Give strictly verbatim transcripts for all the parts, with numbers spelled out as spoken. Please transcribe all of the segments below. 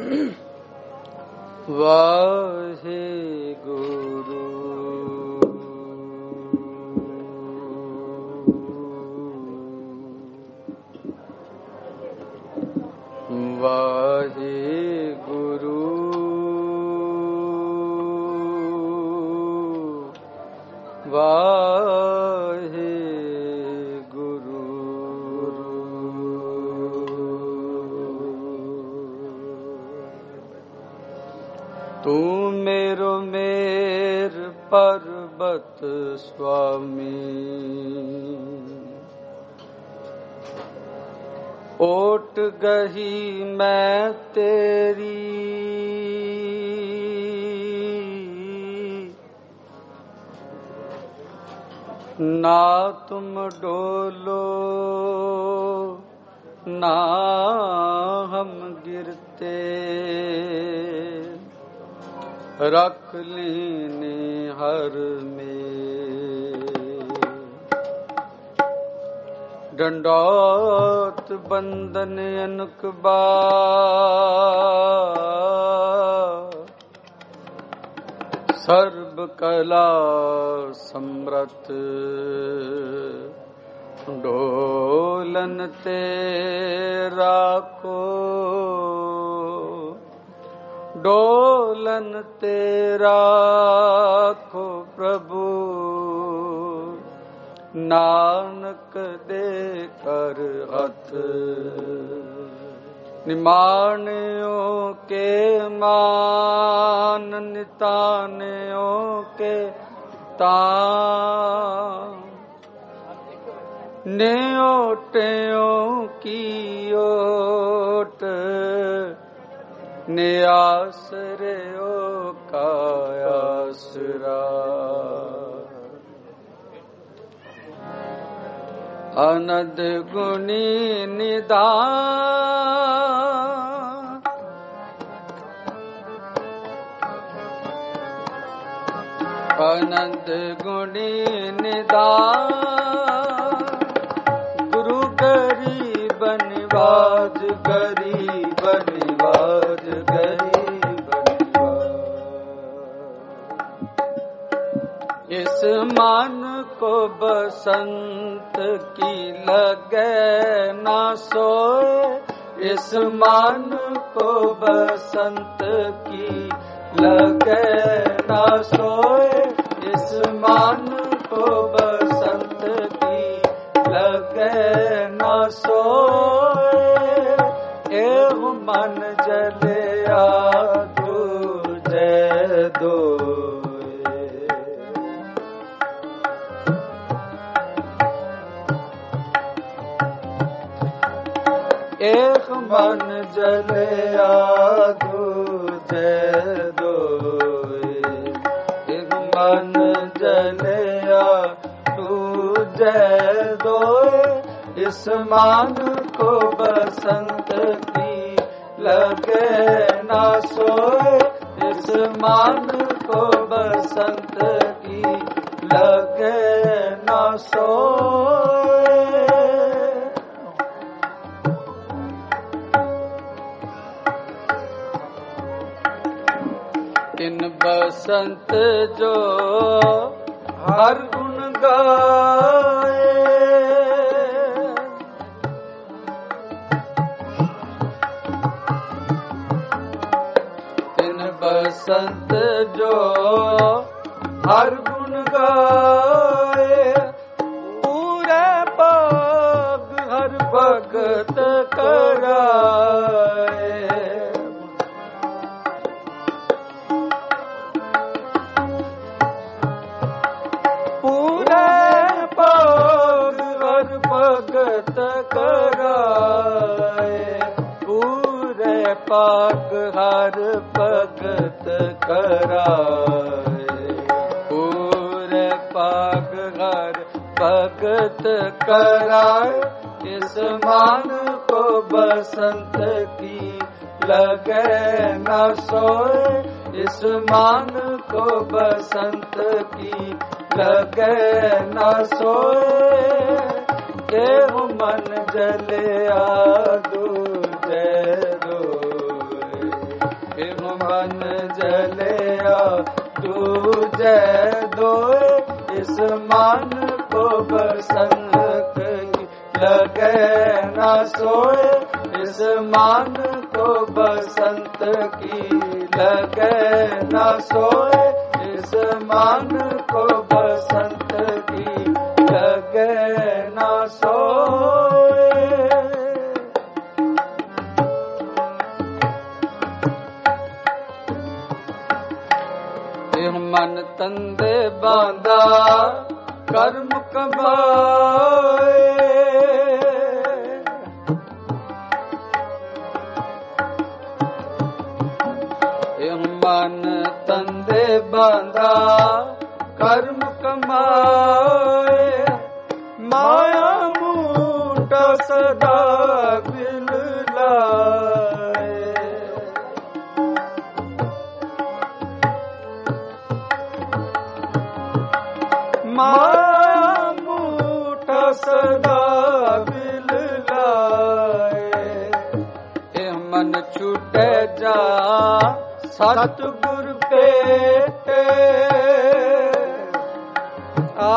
वाहे गुरु वाहे गुरु वाहे गुरु तू मेरो मेर पर्वत स्वामी ओट गही मैं तेरी ना तुम डोलो ना हम गिरते रख लीने हर में दंडौत बंदन अनकबा सर्व कला समृत डोलन तेरा को डोलन तेरा को प्रभु नानक दे कर हथ निमानियों के मान नितानियों के तान न्योटियों की ओट नियासरियों का आसरा अनद गुणी निदान अनद गुणी निदान गुरु गरीब निवाज गरीब निवाज गरीब निवाज इस मन को बसंत की लगे ना सोए इस मन को बसंत की लगे ना सोए इस मन को बसंत की लगे ना सोए एव मन जले आ तुझे दो एक मन जले दूजे दो एक मन जले दूजे दो इस मन को बसंत की लगे ना सोए इस मन को बसंत की लगे ना सोए इन बसंत जो हर गुण गाए इन बसंत जो हर गुण गाए पूरे पाग हर भगत कराए भगत कराए पूरे पाग हर भगत कराए पूरे पाग हर भगत कराए इस मान को बसंत की लगे न सोए इस मान को बसंत की लगे न सोए केहू मन जले आ दूजे रोए जय दोए, इस मान को बसंत की लगे न सोए, इस मान को बसंत की लगे न सोए, इस मान को बसंत की लगे न सोए। मन तंदे बांधा कर्म कमाए, मन तंदे बांधा कर्म कमाए, माया मूठ सदा बिल लाए। माया मूठ सदा बिल लाए, ए मन छूटे जा सतगुर पेटे। आ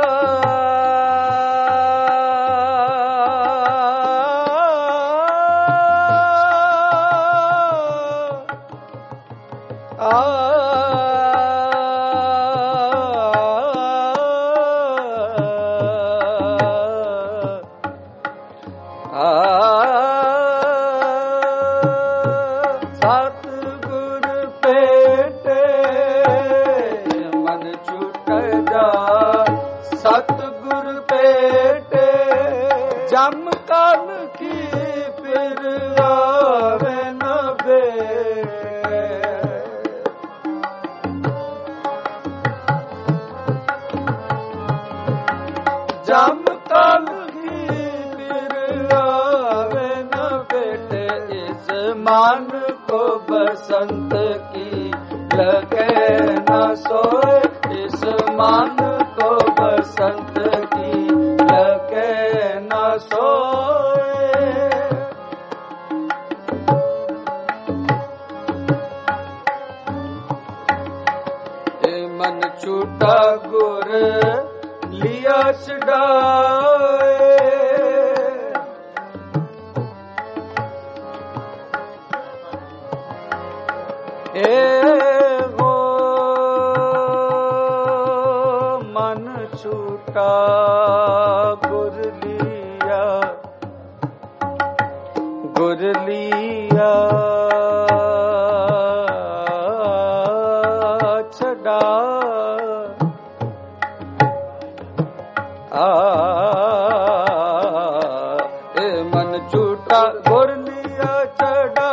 सतगुर पेटे, जम काल की फिर आवे न बेटे। जम काल की फिर आवे न बेटे, इस मान को बसंत की लगे न सोए, इस मान को बसंत की लगे न सोए। ए मन छूटा गुर लिया छुड़ाए, ए छूटा गुर लिया, गुर लिया छड़ा। आ ए मन छूटा गुर लिया छड़ा,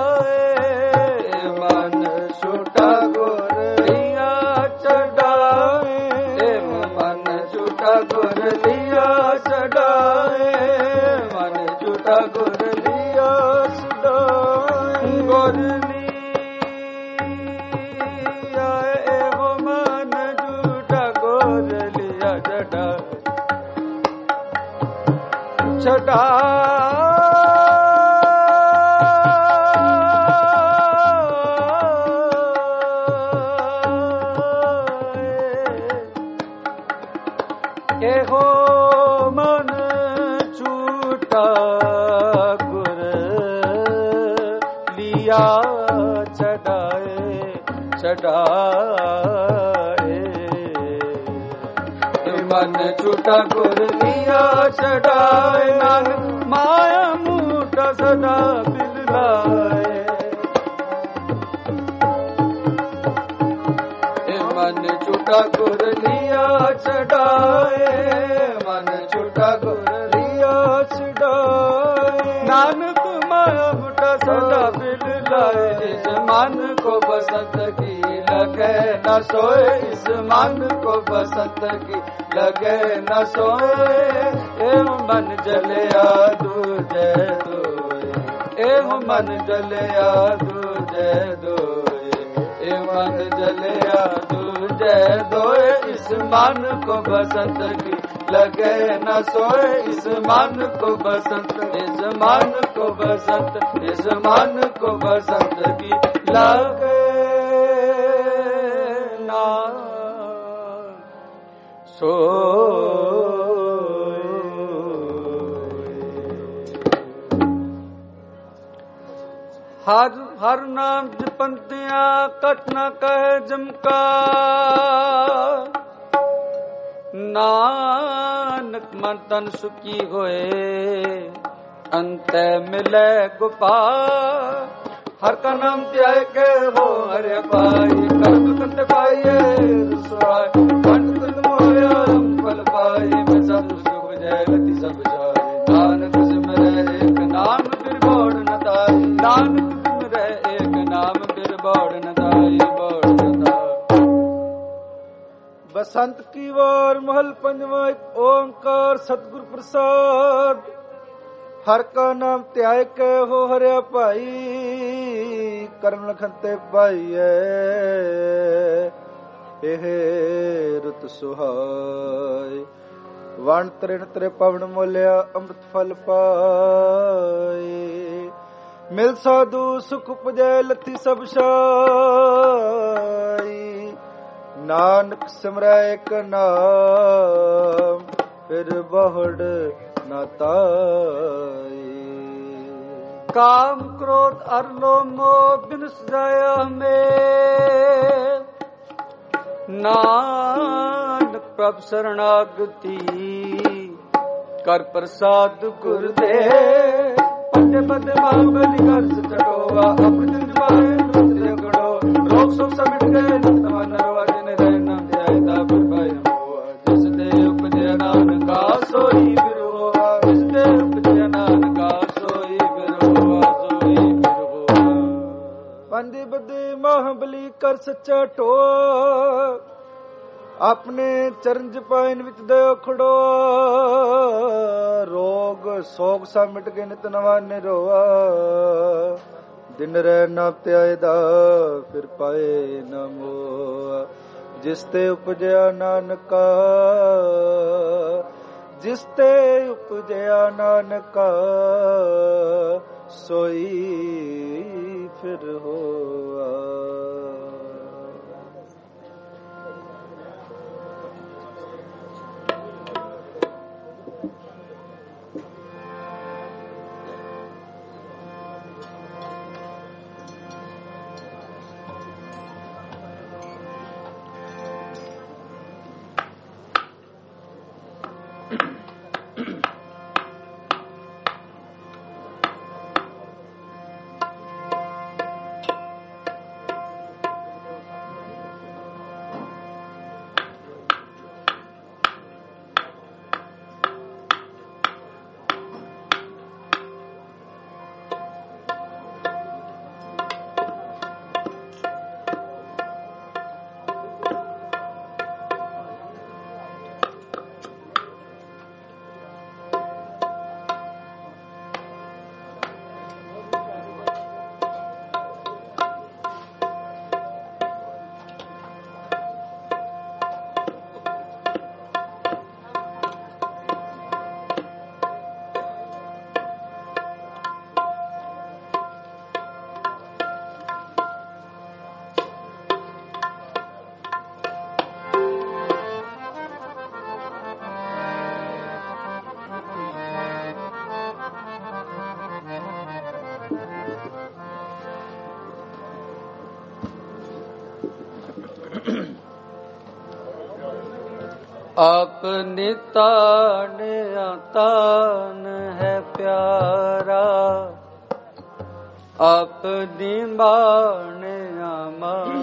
ए मन छूटा गुर लिया छड़ा, ए मन झूठा गुर लिया छड़ाए, मन झूठा गुर लिया छड़ाए। गुर लिया एहो मन झूठा गुर लिया छड़ाए, छड़ाए। एहो मन छूटा गुर लिया छड़ाए, छड़ाए। मन छूटा गुर लिया छड़ाए, नानक माया मूठ सदा बिल लाए। मन छूटा गुर लिया छड़ाए, मन छूटा गुर लिया छड़ाए। नानक माया मूठा सदा बिल लाए, इस मन को बसंत की लगे न सोए, इस मन को बसंत की लगे न सोए। एव मन जलिया दूजे दोए, एव मन जलिया दूजे दोए, एव मन जलिया दूजे दोए। इस मन को बसंत की लगे न सोए, इस मन को बसंत, इस मन को बसंत, इस मन को बसंत की लगे ना ਸੋ ਹਰ ਹਰ ਨਾਮ ਜਪੰਤਿਆਂ ਕਟ ਨ ਕਹਿ ਜਮਕਾ ਨਾਨਕ ਮਨ ਤਨ ਸੁਖੀ ਹੋਏ ਅੰਤੈ ਮਿਲੈ ਗੋਪਾਲ ਹਰ ਕਾ ਨਾਮ ਧਿਆਏ ਕੇ ਹੋ ਹਰਿ ਪਾਈ ਕਰਮ ਕੰਤ ਪਾਈਏ ਰਸਵਾਈ ਕੰਤ ਮੋਇਆ ਫਲ ਪਾਈ ਮੈਂ ਸਭ ਸੁਖ ਜੈ ਗਤੀ ਸਭ ਜਾਏ ਨਾਨਕ ਸਿਮਰੈ ਏਕ ਨਾਮ ਫਿਰ ਬੋੜ ਨ ਤਾਈ ਨਾਨਕ ਸਿਮਰੈ ਏਕ ਨਾਮ ਫਿਰ ਬੋੜ ਨ ਤਾਈ ਬੋੜ ਨ ਤਾਈ। ਬਸੰਤ ਕੀ ਵਾਰ ਮਹਲ ਪੰਜਵਾਂ ਇੱਕ ਓੰਕਾਰ ਸਤਿਗੁਰ ਪ੍ਰਸਾਦ ਹਰ ਕਾ ਨਾਮ ਧਿਆਏ ਕੇ ਹੋ ਹਰਿਆ ਭਾਈ ਕਰਮ ਲਖਨ ਤੇ ਪਾਈਐ ਇਹ ਰੁਤ ਸੁਹਾਈ ਵਣ ਤ੍ਰਿਣ ਤ੍ਰੇ ਪਵਨ ਮੋਲਿਆ ਅੰਮ੍ਰਿਤ ਫਲ ਪਾਏ ਮਿਲ ਸਾਧੂ ਸੁਖ ਪੁਜੈ ਲੱਥੀ ਸਭ ਛਾਈ ਨਾਨਕ ਸਿਮਰੈ ਇਕ ਨਾਮ ਫਿਰ ਬਹੁੜ ਨਾ ਤਾਈ ਕਾਮ ਕ੍ਰੋਧ ਅਰ ਲੋਭ ਮੋਹ ਬਿਨ ਸਜਾਇਆ ਹਮੇ ਨਾਨਕ ਪ੍ਰਭ ਸਰਣਾਗਤੀ ਕਰ ਪ੍ਰਸਾਦ ਗੁਰ ਦੇ ਪੱਤੇ ਪੱਤੇ ਬਾਬਲੀ ਕਰ ਸਟੋਆ ਆਪਣੀ ਜਵਾਨ ਤੇ ਗੜੋ ਰੋਗ ਸੋ ਸਮਿਟ ਗਏ ਤਮਨ ਰਵਾਜਨ ਰਹਿ ਨਾ ਜਾਇਦਾ ਪਰ ਪਾਇ ਹੋਆ ਜਿਸ ਦੇ ਉਪਜਿਆ ਨਾਨਕਾ ਸੋਈ ਬਿਰੋਆ ਜਿਸ ਦੇ ਉਪਜਿਆ ਨਾਨਕਾ ਸੋਈ ਬਿਰੋਆ ਸੋਈ ਬਿਰੋਆ ਪੰਦੀ ਬਦੀ ਮਹਾਬਲੀ ਕਰ ਸੱਚਾ ਟੋਆ ਆਪਣੇ ਚਰਨ ਜਪਾਇਨ ਵਿੱਚ ਦਿਓ ਖੜੋ ਰੋਗ ਸੋਗ ਸਭ ਮਿਟ ਕੇ ਨਿਤ ਨਵਾ ਨਿਰੋਆ ਦਿਨ ਰਹਿ ਨਾ ਧਿਆਏ ਦਾ ਫਿਰ ਪਾਏ ਨਾ ਮੋਆ ਜਿਸ ਤੇ ਉਪਜਿਆ ਨਾਨਕਾ ਜਿਸ ਤੇ ਉਪਜਿਆ ਨਾਨਕਾ ਸੋਈ ਫਿਰ ਹੋਆ। ਆਪਨੇ ਤਾਨ ਤਾਨ ਹੈ ਪਿਆਰਾ ਆਪਨੀ ਮਾਨ ਅਮਾਨ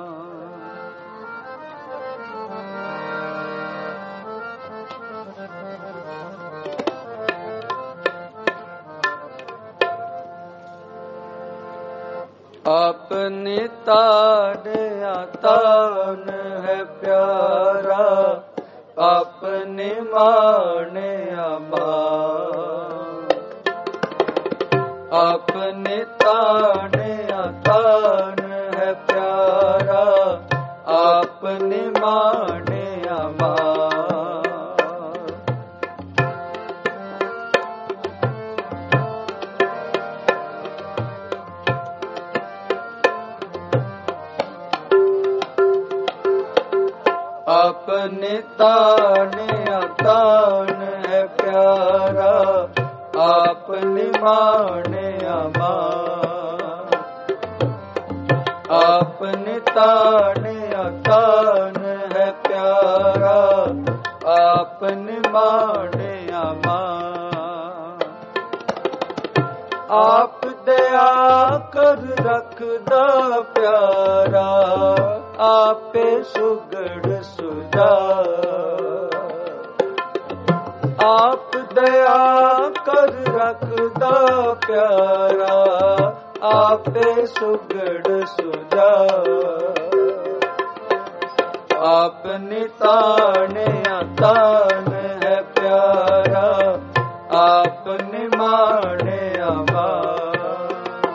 ਆਪਨੇ ਤਾਨ ਤਾਨ ਹੈ ਪਿਆਰਾ ਆਪਨੇ ਮਾਣ ਅਮਾਨ ਆਪਨੇ ਤਾਣ ਤਾਣ ਹੈ ਪਿਆਰਾ ਆਪਨੇ ਮਾਣ ਅਮਾਨ ਆਪਨੇ ਤਾ ताने तान है प्यारा, आप निमाने अमान। आपने ताने तान है प्यारा, आप निमाने अमान। आप दया कर रखदा प्यारा, आपे सुगड़ सुजा। आप दया कर रखदा प्यारा, आपे सुगड़ सुजा। आपने ताने तान है प्यारा, आपने माने अमान।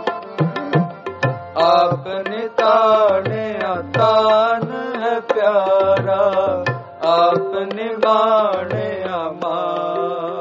आपने ताने तान है प्यारा, आपने माने अमान।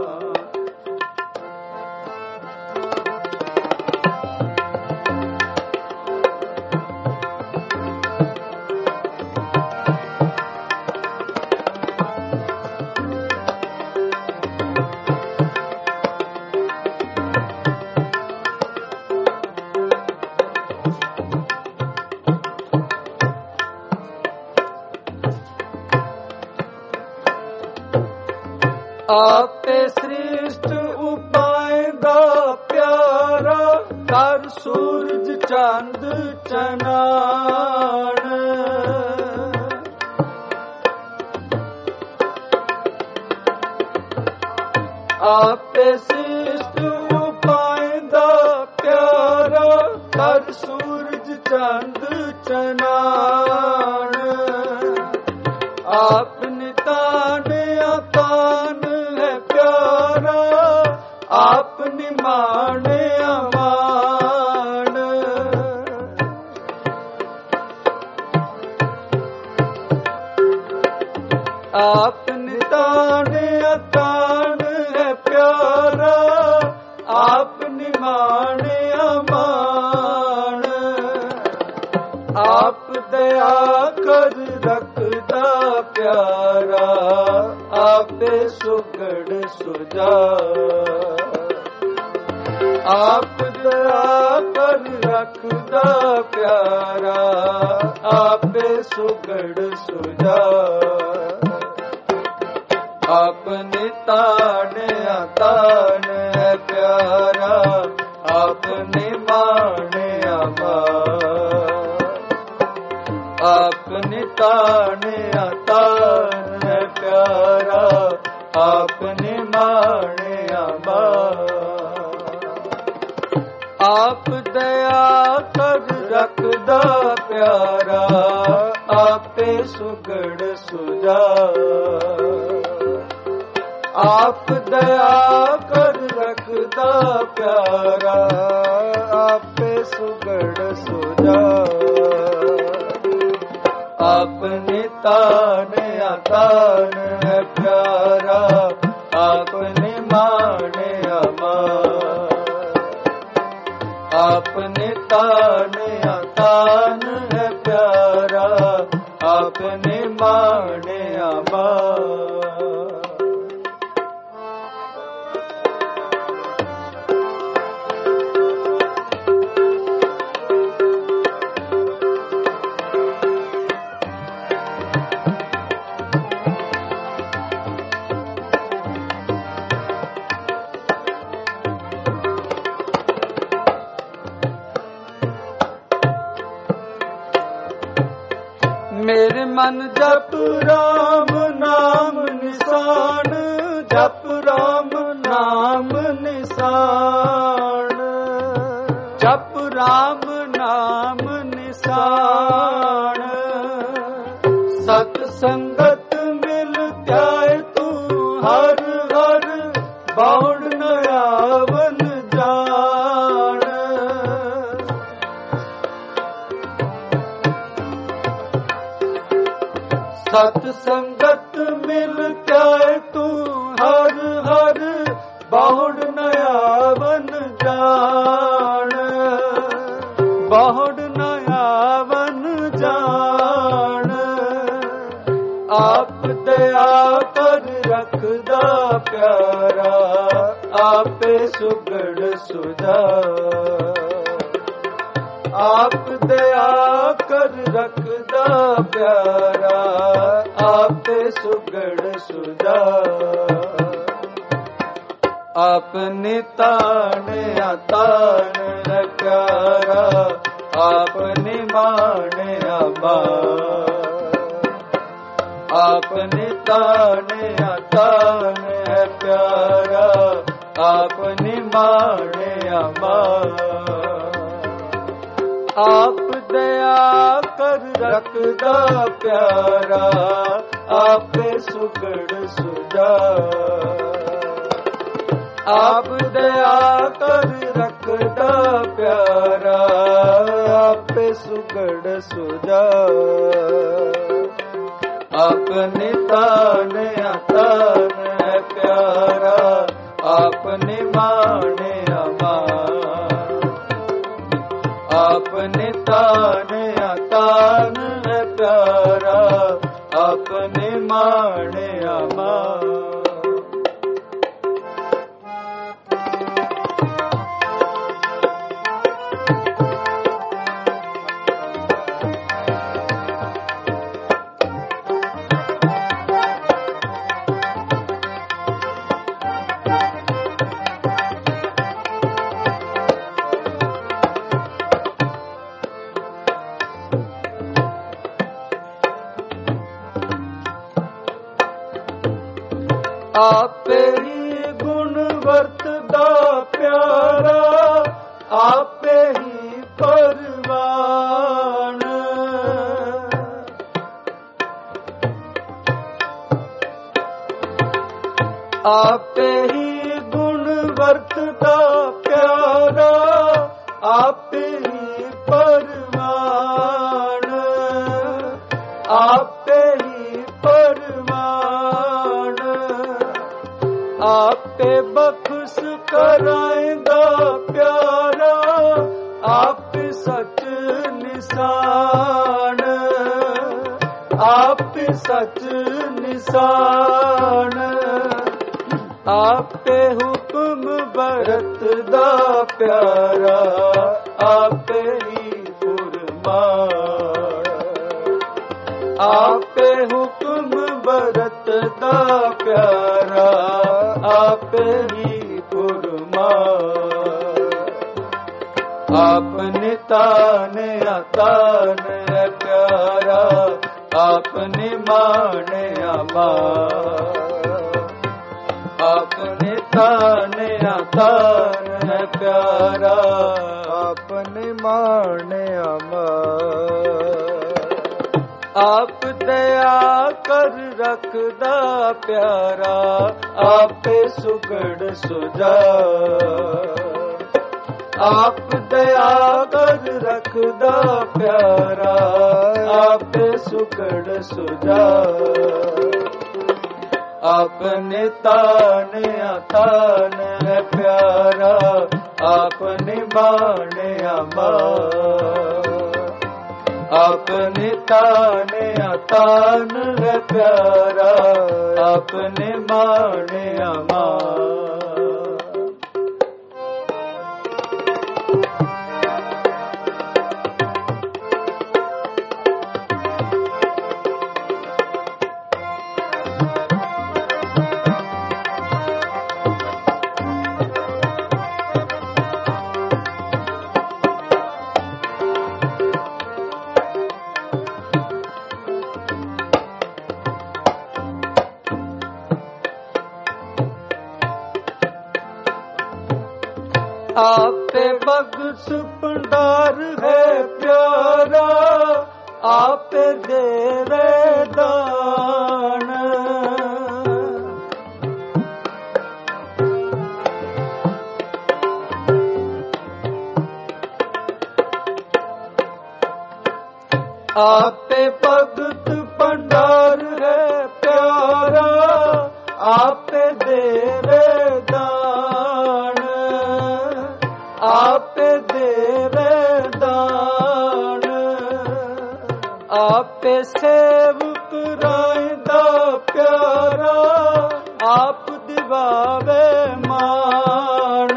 आपे श्रेष्ठ उपाय दा प्यारा, कर सूरज चांद चनान। आपे श्रेष्ठ उपाय दा प्यारा, कर सूरज चांद चनान। आपने ताने तान है प्यारा, आपने माने अमान। आपने ताने तान है प्यारा, आपने माने अमान। आप दया कर रखदा प्यारा, आपे सुगड़ सुजा। आप दया कर रखदा प्यारा, आपे सुगड़ सुजा। आपने ताने तान है प्यारा, आपने माने अमान। आपने ताने तान है प्यारा, आपने माने अमान। आप दया कर रखदा प्यारा, आपे सुगड़ सुजा। आप दया कर रखदा प्यारा, आपे सुगड़ सुजा। आपने ताने तान है प्यारा, आपने माने अमान। आपने ताने तान है प्यारा, आपने माने अमान। मेरे मन जप राम नाम निशान, जप राम नाम निशान। जप राम नाम निशान। सत संगत मिल त्याय तू हर हर, बाउड न आवन जान। सत संगत मिल त्याय तू हर हर, बाउड न आवन जान। बाउड न आवन जान। आप दया ਕਰ ਰੱਖਦਾ ਪਿਆਰਾ, ਆਪੇ ਸੁਗੜ ਸੁਝਾ। ਆਪ ਦਇਆ ਕਰ ਰੱਖਦਾ ਪਿਆਰਾ, ਆਪੇ ਸੁਗੜ ਸੁਝਾ। ਆਪਨੇ ਤਾਣਿਆ ਤਾਣ ਪਿਆਰਾ, ਆਪਨੇ ਮਾਣਿਆ ਮਾਣ। ਆਪਨੇ ਤਾਣਿਆ ਤਾਣ ਪਿਆਰਾ, ਆਪਨੇ ਮਾਣਿਆ ਮਾਣ। ਆਪ ਦਇਆ ਕਰ ਰੱਖਦਾ ਪਿਆਰਾ, ਆਪੇ ਸੁਗੜ ਸੁਝਾ। ਆਪ ਦਇਆ ਕਰ ਰੱਖਦਾ ਪਿਆਰਾ, ਆਪੇ ਸੁਗੜ ਸੁਝਾ। ਆਪਨੇ ਤਾਣਿਆ ਤਾਣ ਪਿਆਰਾ, ਆਪਨੇ ਮਾਣਿਆ ਮਾਣ। ਆਪਨੇ ਤਾਣਿਆ ਤਾਣ ਪਿਆਰਾ, ਆਪਨੇ ਮਾਣਿਆ ਮਾਣ। ਆਪੇ ਹੀ ਗੁਣ ਵਰਤਦਾ ਪਿਆਰਾ, ਆਪੇ ਹੀ ਪਰਵਾਨ। ਆਪੇ ਹੀ ਗੁਣ ਵਰਤਦਾ ਪਿਆਰਾ, ਆਪੇ ਹੀ ਪਰਵਾਨ। ਆਪੇ ਹੀ ਪਰਵਾਨ। ਆਪੇ ਬਖਸ਼ ਕਰਾਇਂਦਾ ਪਿਆਰਾ, ਆਪੇ ਸੱਚ ਨਿਸ਼ਾਨ। ਆਪੇ ਸੱਚ ਨਿਸ਼ਾਨ। ਆਪੇ ਹੁਕਮ ਵਰਤਦਾ ਪਿਆਰਾ, ਆਪੇ ਹੀ ਫੁਰਮਾਨ। ਆਪੇ ਹੁਕਮ ਵਰਤਦਾ ਪਿਆਰਾ, ਆਪੇ ਹੀ ਫੁਰਮਾਨ। ਆਪਨੇ ਤਾਣਿਆ ਤਾਣ ਪਿਆਰਾ, ਆਪਨੇ ਮਾਣਿਆ ਮਾਣ। ਆਪਨੇ ਤਾਣਿਆ ਤਾਣ ਪਿਆਰਾ, ਆਪਨੇ ਮਾਣਿਆ ਮਾਣ। ਆਪ ਦਇਆ ਕਰ ਰੱਖਦਾ ਪਿਆਰਾ, ਆਪੇ ਸੁਗੜ ਸੁਝਾ। ਆਪ ਦਇਆ ਕਰ ਰੱਖਦਾ ਪਿਆਰਾ, ਆਪੇ ਸੁਗੜ ਸੁਝਾ। ਆਪਨੇ ਤਾਣਿਆ ਤਾਣ ਪਿਆਰਾ, ਆਪਨੇ ਮਾਣਿਆ ਮਾਣ। ਆਪਨੇ ਤਾਣਿਆ ਤਾਣ ਪਿਆਰਾ, ਆਪਨੇ ਮਾਣਿਆ ਮਾਣ। आपे बख्श भंडार है प्यारा, आपे देवे दान। आपे भगत भंडार है प्यारा, आपे देवे दान। आपे देवे दान, आपे सेवक रायदा प्यारा, आप दिवावे मान।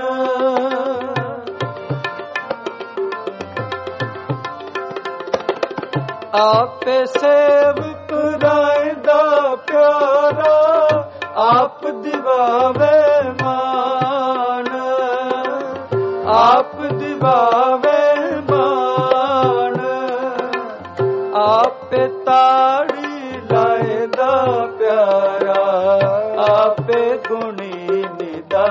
आपे सेवक राय दा प्यारा, आप दिवावे मान। आप दिवावे मान। आपे ताड़ी लाए दा प्यारा, आपे गुणी निदा।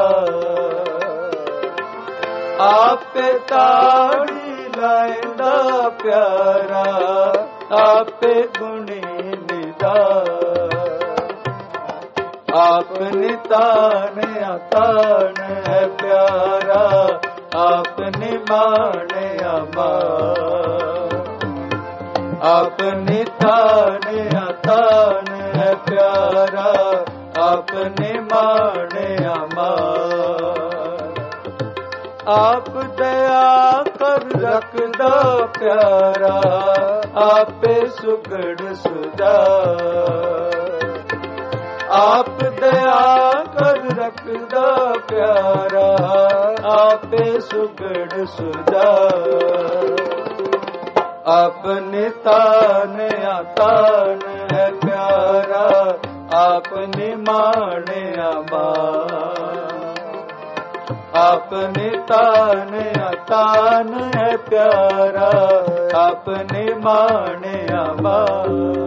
आपे ताड़ी लाए दा प्यारा, आपे गुणी निदा। आपने तान अतान है प्यारा, आपने मान अमान। आपने तान अतान है प्यारा, आपने मान अमान। आप दया कर रखदा प्यारा, आपे सुगड़ सुजा। आप दया कर रखदा प्यारा, आपे सुगड़ सुजा। आपने तान अतान है प्यारा, आपने मान अमान। आपने तान अतान है प्यारा, आपने मान अमान।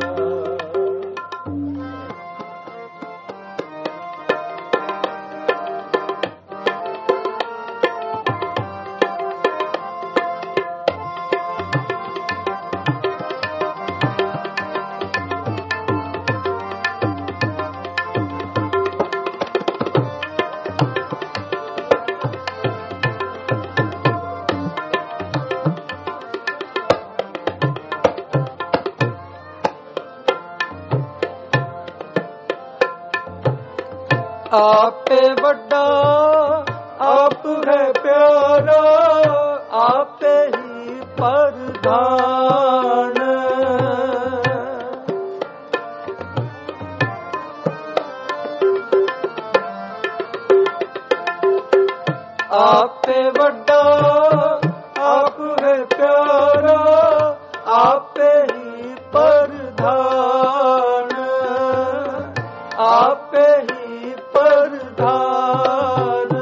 आपे बड़ा आप है प्यारा, आपे ही प्रधान। आपे बड़ा आप है प्यारा, आपे ही प्रधान। आपे ही प्रधान।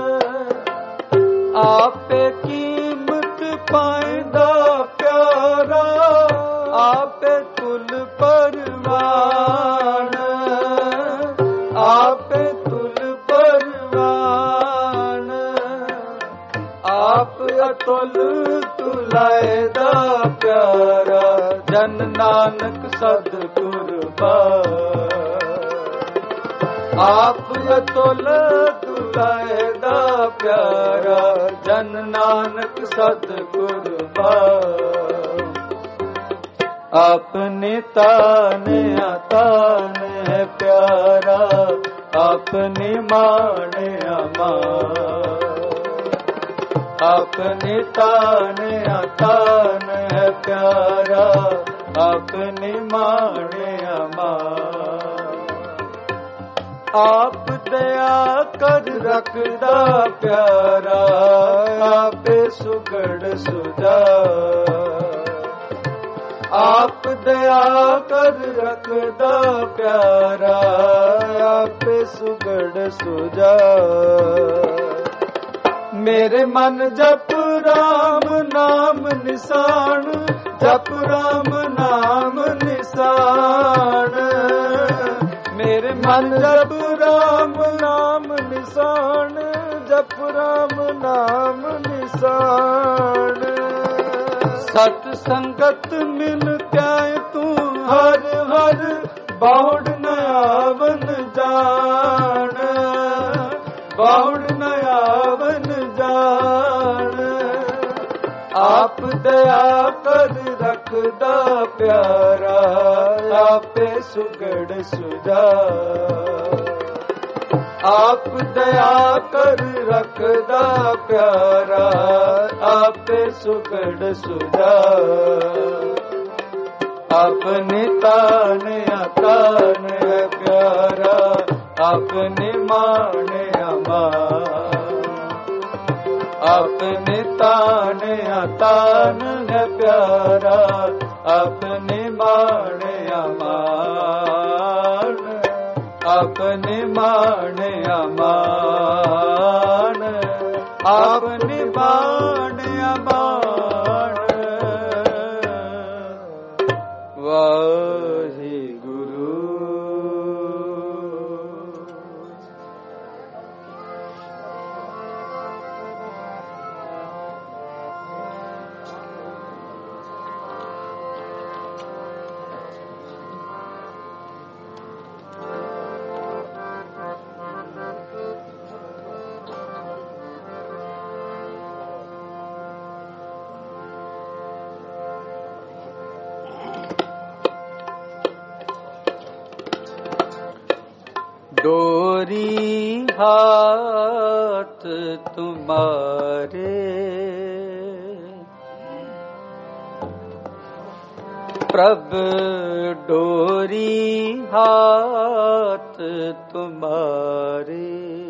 आपे कीमत पाइंदा प्यारा, आपे कुल परवान। आपे कुल परवान। आप अतुल तुलाएदा प्यारा, जन नानक सतगुरबान। आप अतुल तुलाएदा प्यारा, जन नानक सतगुरबान। आपने तान अतान है प्यारा, आपने मान अमान। आपने तान अतान है प्यारा, आपने मान अमान। आप दया कर रखदा प्यारा, आपे सुगड़ सुजा। आप दया कर रखदा प्यारा, आपे सुगड़ सुजा। मेरे मन जप राम नाम निशान, जप राम नाम निशान। मेरे मन जप राम नाम निशान, जप राम नाम निशान। सत संगत मिल त्याय तू हर हर, बाहुड़ न आवन जान। बाहुड़ न आवन जान। आप दया कर रखदा प्यारा, आपे सुगड़ सुजा। आप दया कर रखदा प्यारा, आपे सुगड़ सुजा। अपने तान अतान है प्यारा, अपने माने अमार, अपने ताने तान है प्यारा, अपने माने अमान, अपने माने अमान, अपने माने अमान। वाहे गुरु। डोरी हाथ तुम्हारे, प्रभु डोरी हाथ तुम्हारे,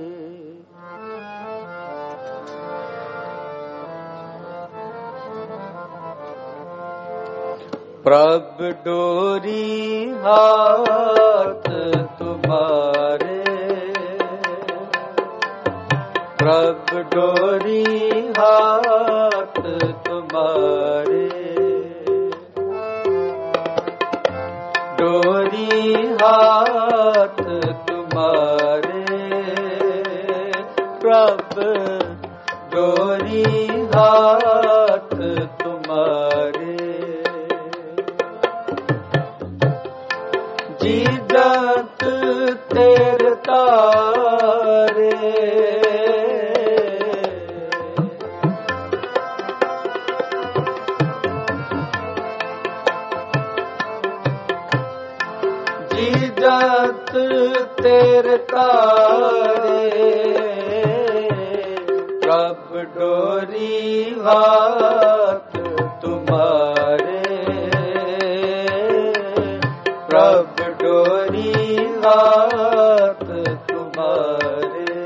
प्रभु डोरी हाथ तुम्हारे, प्रभु डोरी हाथ तुम्हारे, डोरी हाथ तुम्हारे, प्रभु डोरी हाथ तुम्हारे। जी जत तेरे तारे, जी जत तेरे तारे, प्रभु डोरी हाथ तुम्हारे, प्रभु डोरी हाथ तुम्हारे,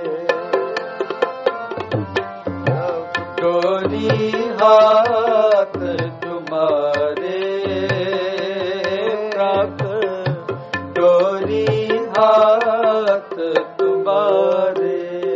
डोरी हाथ तुम्हारे, प्रभु डोरी हाथ तुम्हारे।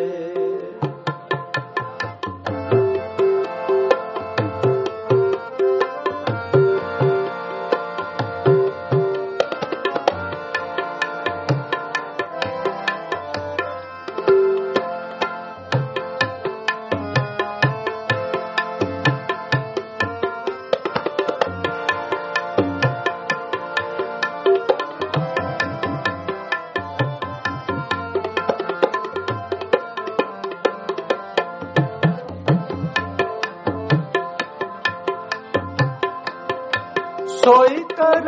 सोई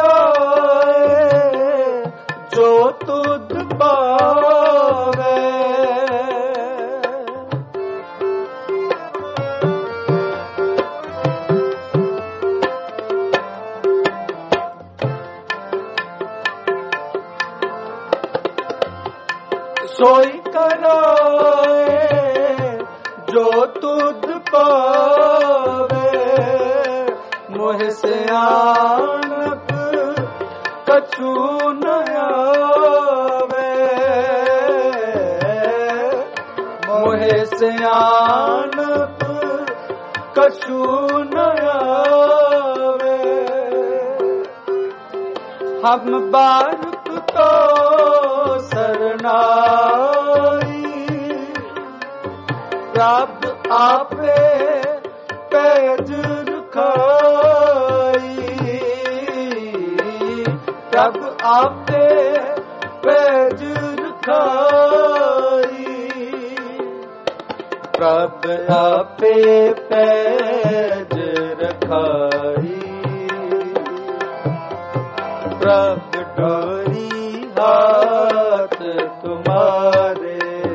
कराए जो तुझ पावे, सोई कराए जो तुझ पावे, मोह से आनक कछु न आवे, मोह से आनक कछु न आवे। हम बालक तो सरनाई, प्रभु आपे पैज रखाई, प्रभु आपे पैज रखाई, प्रभु आपे पैज रखाई, प्रभु डोरी हाथ तुम्हारे,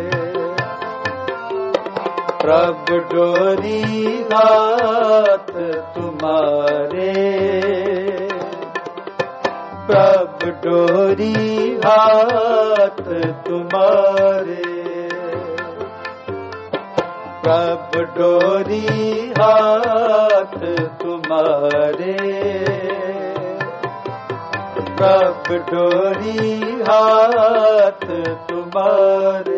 प्रभु डोरी हाथ तुम्हारे, प्रभु डोरी हाथ तुम्हारे, प्रभु डोरी हाथ तुम्हारे, प्रभु डोरी हाथ तुम्हारे।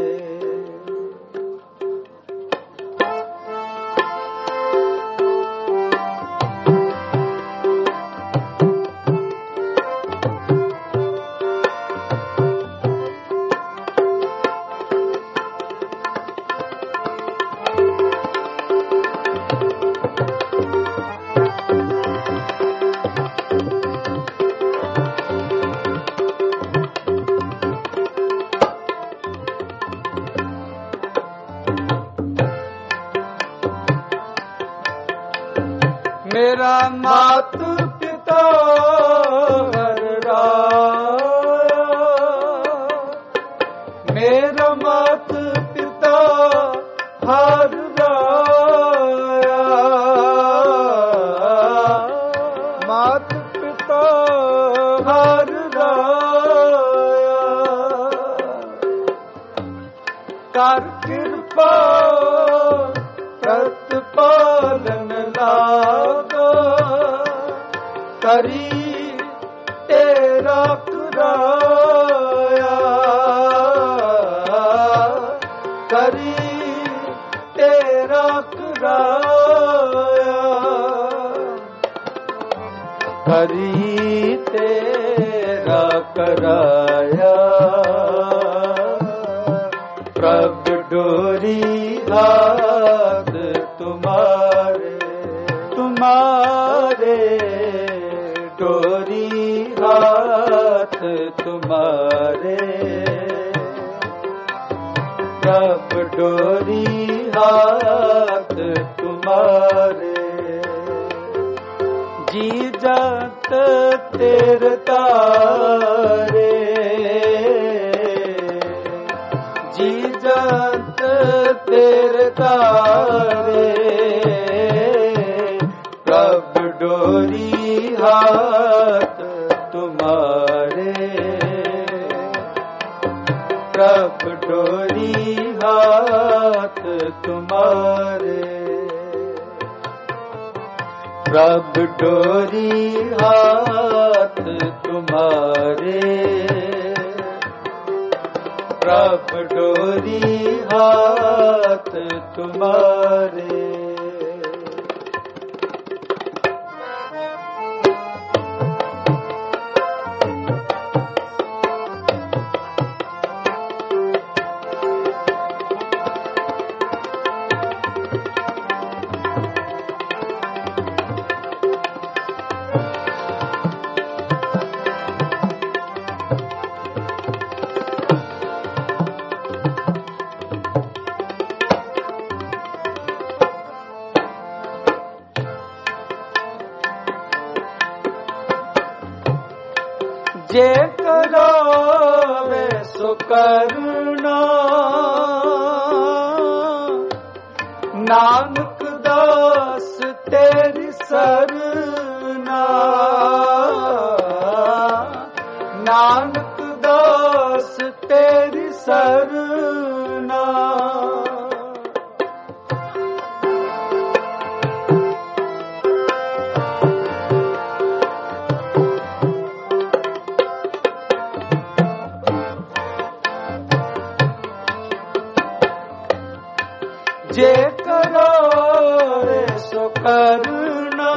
मेरा मातु पिता हर राया, मेरा मातु पिता हर राया, मातु पिता हर राया, कर कृपा प्रतिपालन लागा, करी तेरा कुराया, करी तेरा कुराया, करी तेरा कराया। प्रभु डोरी हाथ तुम्हारे, तुम्हारे डोरी हाथ तुम्हारे, प्रभु डोरी हाथ तुम्हारे। जी जात तेरे तारे, जी जात तेरे तारे, प्रभु डोरी हाथ तुम्हारे, प्रभु डोरी हाथ तुम्हारे, प्रभु डोरी हाथ तुम्हारे, प्रभु डोरी हाथ तुम्हारे। जे करावे सो करना, नानक दास तेरी सरना, नानक दास तेरी सरना। जे करावे सो करना,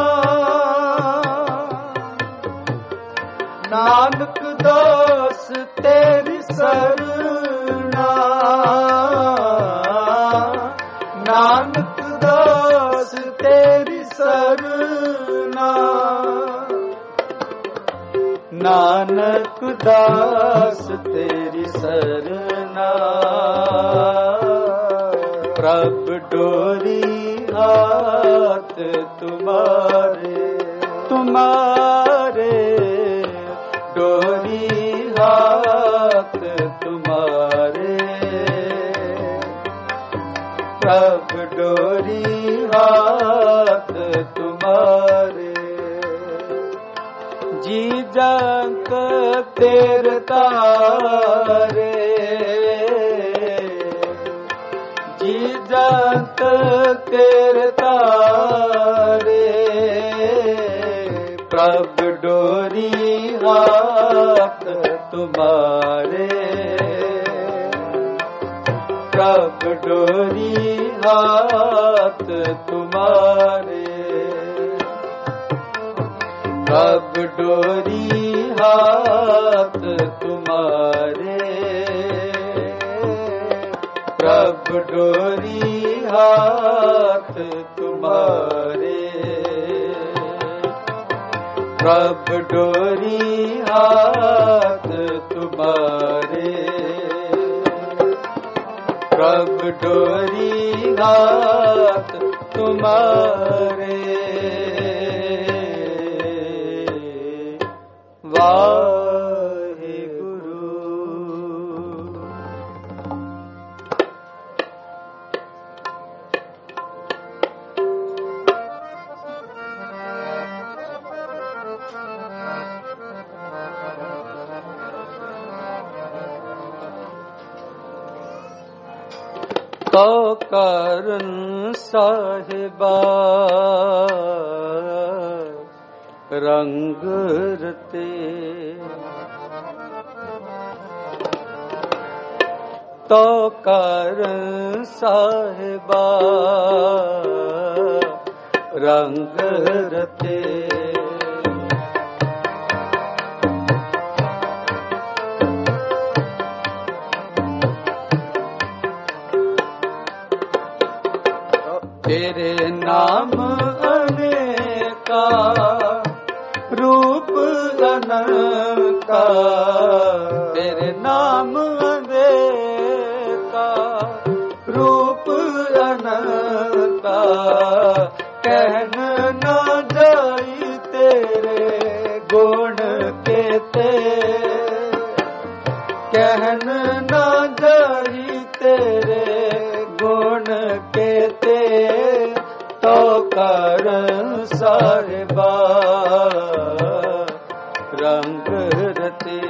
नानक दास तेरी सरना, नानक दास तेरी सरना, नानक दास तेरी सरना। प्रभु डोरी हाथ तुम्हारे, तुम्हारे डोरी हाथ तुम्हारे, प्रभु डोरी हाथ तुम्हारे। जी जात तेर तारे जी जंत तेर तारे प्रभ डोरी हाथ तुम्हारे प्रभ डोरी हाथ तुम्हारे प्रभ डोरी हाथ तुम्हारे प्रभ डोरी हाथ तुम्हारे प्रभ डोरी हाथ तुम्हारे प्रभ डोरी हाथ तुम्हारे वाहे गुरु। तो करन साहिबा रंग रते तो करन साहिबा रंग रते तेरे नाम अनेका रूप अनंता तेरे नाम अनेका रूप अनंता कहन न जाई तेरे गुण केते कहन न जाई तेरे गुण केते तो करन साहिबा रंग रते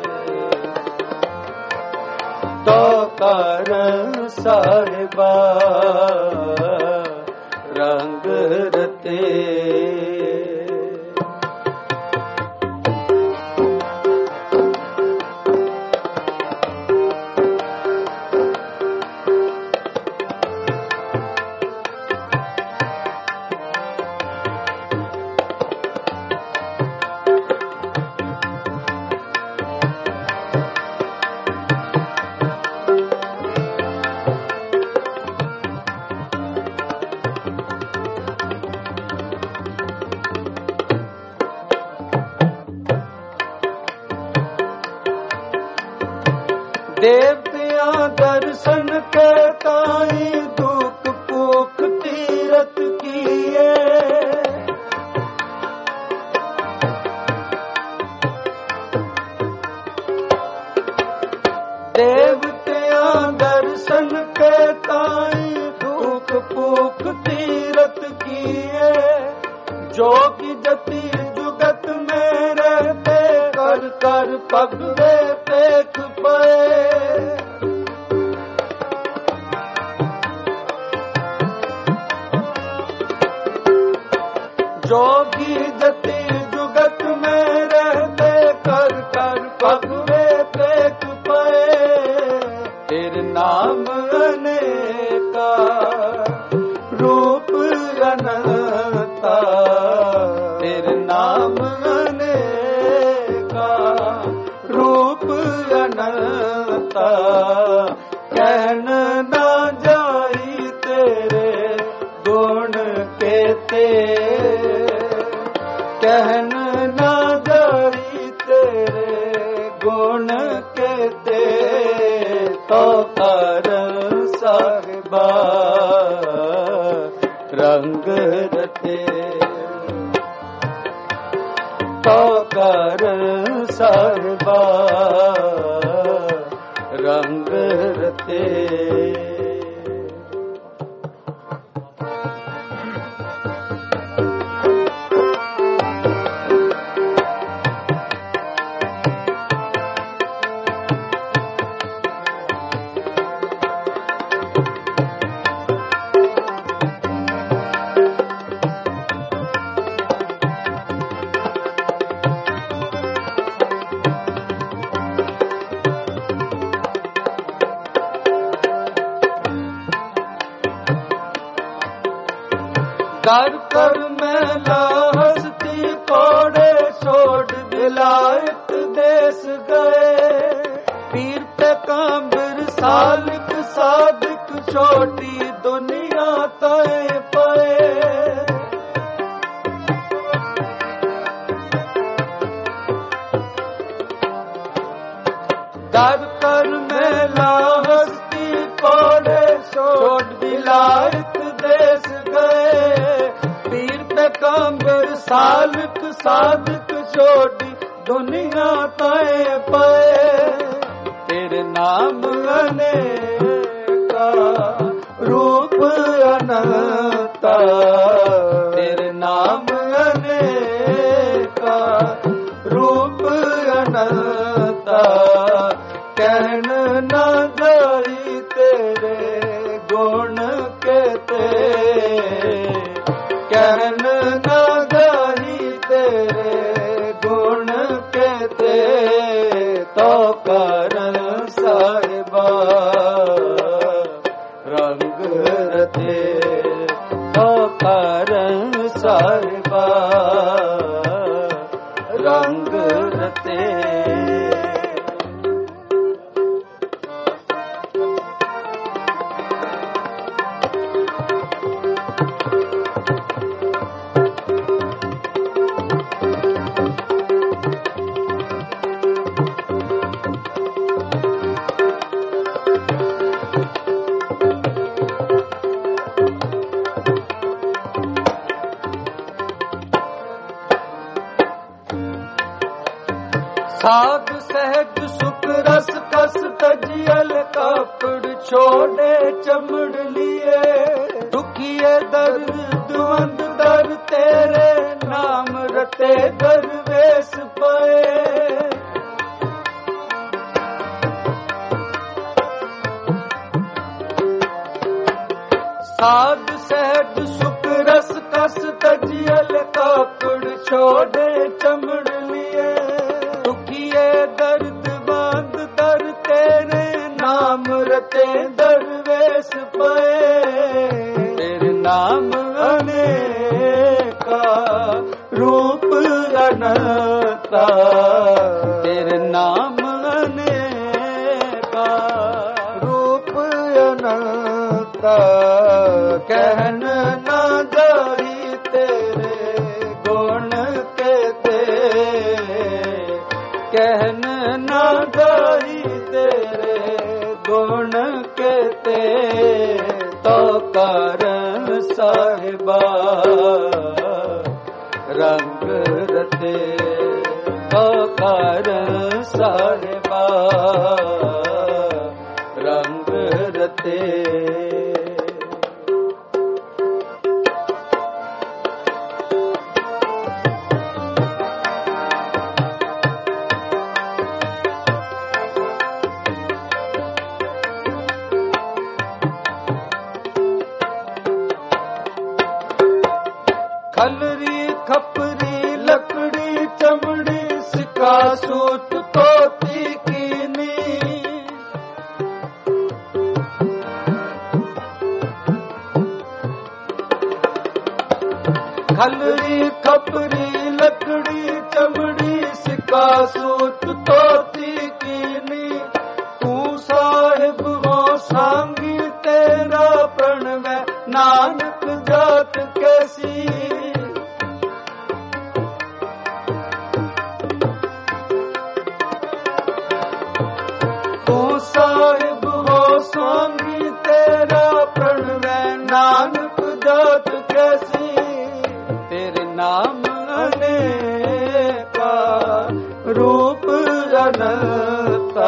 तो करन साहिबा रंग रते देवतिया दर्शन के ताई दुख भूख तीरथ किए देवतिया दर्शन के ताई दुख भूख तीरथ किए जोगी जति जुगत में रहते कर कर पगवे पेख पे जोगी जति जुगत में रहते कर कर पगवे पेख पे तेरे नाम अनेका रूप अनंता तेरे नाम अनेका रूप अनंता कहन ना जाई तेरे गुण केते कहन ना जाई तेरे गुण केते तो करन साहिबा रंग रते तो करन साहिबा रंग रते कर कर मैला हस्ती कोड़े छोड़ विलायत देश गए। पीर पे कांबिर सालिक सादिक छोटी दुनिया तय पाए। कर कर मैला हस्ती कोड़े छोड़ विलायत देश गए। पीर पे कांबिर सालिक सादिक छोटी दुनिया तय पाए। तेरे नाम अनेका रूप अनंता। तेरे नाम अनेका रूप अनंता। कहन न जाई तेरे गुण कहते। कहन न जाई तेरे गुण कहते। तो कारण साहिबा रंग रते। तो कारण साहिबा रंग रते। साध सहज सुख रस कस तजियल कापड़ छोड़े चमड़ लिए। दुखिए दर्द दुवंद दर तेरे नाम रते दरवेश पाए। साध सहज सुख रस कस तजियल कापड़ छोड़े चमड़ लिए। दुखिए दर्द बांध दर तेरे नाम रते दरवेश पाए। तेरे नाम अनेका रूप अनंता। तेरे नाम अनेका रूप अनंता। कहन न जाई तेरे गुण कहते। कहन न जाई तेरे गुण कहते। तो कारण साहिबा रंग रते। तो कारण साहिबा रंग रते। खलरी खपरी लकड़ी चमड़ी सिका सूत तोती कीनी। खलरी खपरी लकड़ी चमड़ी सिका सूत तोती कीनी। तू साहिब हो सांगी तेरा प्रणव नानक जात कैसी। साहिब हो स्वामी तेरा प्रणव नानक जात कैसी। तेरे नाम अनेका रूप अनंता।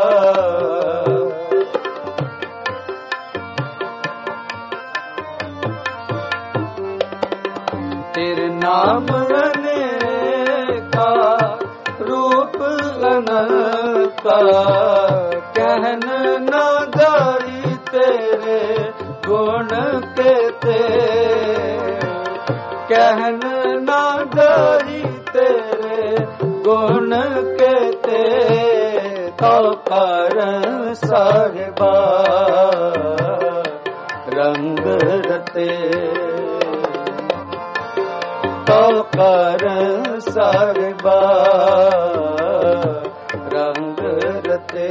तेरे नाम अनेका रूप अनंता। कहन न जाई तेरे गुण कहते। कहन न जाई तेरे गुण कहते। तो कारण साहिबा रंग रते। ਕਰ ਸਾਹਿਬਾ ਰੰਗ ਰਤੇ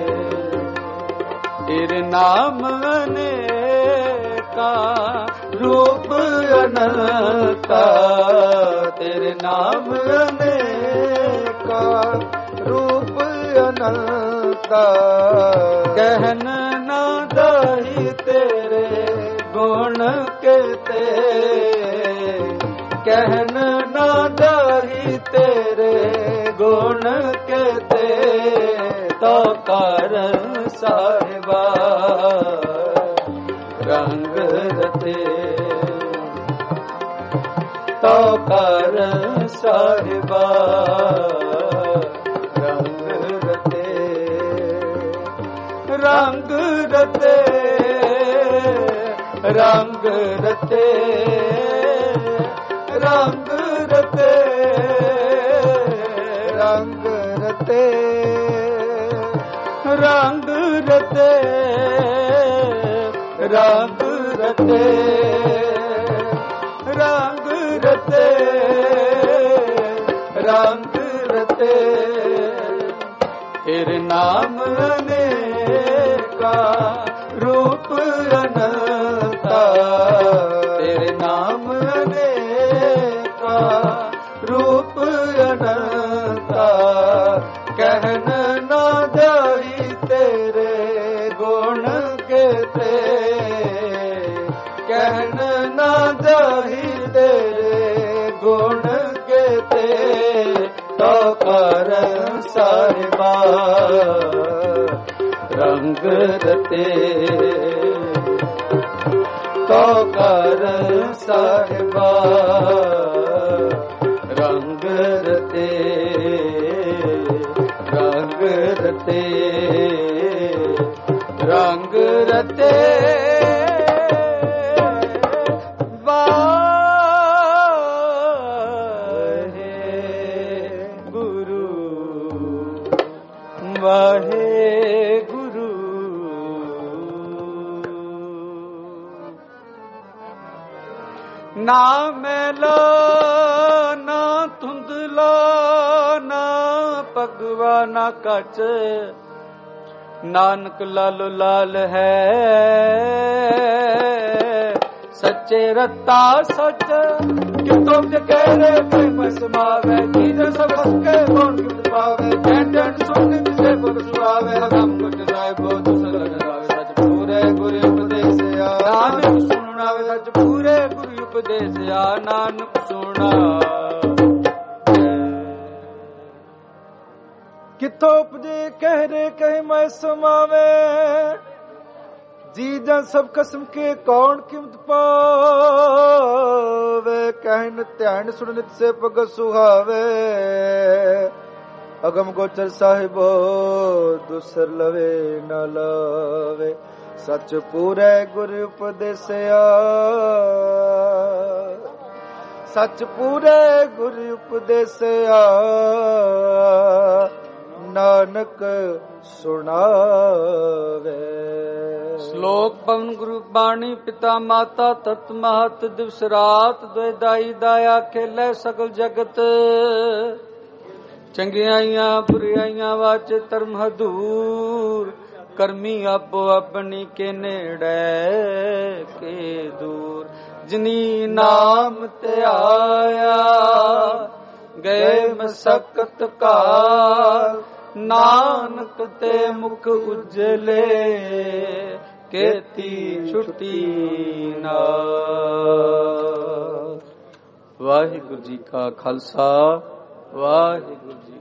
ਤੇਰੇ ਨਾਮ ਅਨੇਕਾ ਰੂਪ ਅਨੰਤਾ ਤੇਰੇ ਨਾਮ ਅਨੇਕਾ ਰੂਪ ਅਨੰਤਾ ਕਹਿਨ ਨਾ ਦਾਈ ਤੇਰੇ ਗੁਣ ਕੇਤੇ ਕਹਿਨ ਨਾ ਦਾਈ ਤੇਰੇ ਗੁਣ ਕੇਤੇ ਤੋ ਕਰ ਸਾਹਿਬਾ ਰੰਗ ਰਤੇ ਤੋ ਕਰ ਸਾਹਿਬਾ ਰੰਗ ਰਤੇ ਰੰਗ ਰਤੇ ਰੰਗ ਰਤੇ ਰੰਗ ਰਤੇ ਰੰਗ ਰਤੇ ਰੰਗ ਰਤੇ ਰੰਗ ਰਤੇ ਰੰਗ ਰਤੇ ਰੰਗ ਰਤੇ ਤੇਰੇ ਨਾਮ ਅਨੇਕਾ ਰੂਪ ਅਨੰਤਾ ਤੇਰੇ ਨਾਮ ਅਨੇਕਾ ਰੂਪ ਅਨੰਤਾ ਕਹਿਨ ਨਾ ਜਾਈ ਤੇਰੇ ਗੁਣ ਕੇਤੇ ਕਹਿਨ ਨਾ ਜਾਈ ਤੇਰੇ ਗੁਣ ਕੇਤੇ ਤੋ ਕਰ ਸਾਹਿਬਾ ਰੰਗ ਰਤੇ ਤੋ ਕਰ ਸਾਹਿਬਾ ਰੰਗ ਰਤੇ ਰੰਗ ਰਤੇ ਰੰਗ ਰਤੇ ਵਾਹਿਗੁਰੂ ਨਾ ਮੈਲਾ ਨਾ ਧੁੰਦਲਾ ਨਾ ਭਗਵਾ ਨਾ ਕੱਚ ਨਾਨਕ ਲਾਲੋ ਲਾਲ ਹੈ ਸੱਚੇ ਰਤਾ ਸੱਚ ਕਿਤੋਂ ਜੇ ਕਹਿ ਕੋਈ ਮਸਮਾਵੇ ਜੀ ਜੋ ਸਭ ਕੇ ਕੌਣ ਕਿਤ ਪਾਵੇ ਟੈਂਟਨ ਸੁਣ ਜਿਸੇ ਬੁੱਧ ਸੁਆਵੇ ਹਮ ਕੁਟ ਸਾਹਿਬੋ ਦੁਸਰ ਲਗਾਵੇ ਸੱਚ ਪੂਰੇ ਗੁਰੂ ਉਪਦੇਸਿਆ ਨਾਨਕ ਸੁਣਾਵੇ ਸੱਚ ਪੂਰੇ ਗੁਰੂ ਉਪਦੇਸਿਆ ਨਾਨਕ ਸੁਣਾ ਕਿਤੋਂ ਉਪਜੇ ਕਹਿ ਰੇ ਕਹਿ ਮੈਂ ਸਮਾਵੇ ਜੀ ਜਨ ਸਭ ਕਸਮ ਕੇ ਕੌਣ ਕੀਮਤ ਪਾਵੇ ਕਹਿਨ ਧਿਆਨ ਸੁਣ ਨਿਤ ਸੇ ਭਗਤ ਸੁਹਾਵੇ ਅਗਮ ਗੋਚਰ ਸਾਹਿਬੋ ਦੁਸਰ ਲਵੇ ਨ ਲਵੇ ਸੱਚ ਪੂਰੇ ਗੁਰ ਉਪਦੇਸਿਆ ਸੱਚ ਪੂਰੇ ਗੁਰ ਉਪਦੇਸਿਆ ਨਾਨਕ ਸੁਣਾਵੇ ਸ਼ਲੋਕ ਪਵਨ ਗੁਰੂ ਬਾਣੀ ਪਿਤਾ ਮਾਤਾ ਤਤ ਮਹਤ ਦਿਵਸ ਰਾਤ ਦੁਇ ਦਾਈ ਦਾਇਆ ਖੇਲੇ ਸਗਲ ਜਗਤ ਚੰਗਿਆਈਆਂ ਬੁਰਾਈਆਂ ਵਾਚ ਧਰਮ ਹਦੂਰ ਕਰਮੀ ਆਪੋ ਆਪਣੀ ਕੇ ਨੇੜੇ ਕੇ ਦੂਰ ਜਿਨੀ ਨਾਮ ਤੇ ਆਇਆ ਗਏ ਮਸਕਤ ਕਾਲ ਨਾਨਕ ਤੇ ਮੁਖ ਉਜਲੇ ਕੇਤੀ ਛੁੱਟੀ ਨਾ। ਵਾਹਿਗੁਰੂ ਜੀ ਕਾ ਖਾਲਸਾ ਵਾਹਿਗੁਰੂ ਜੀ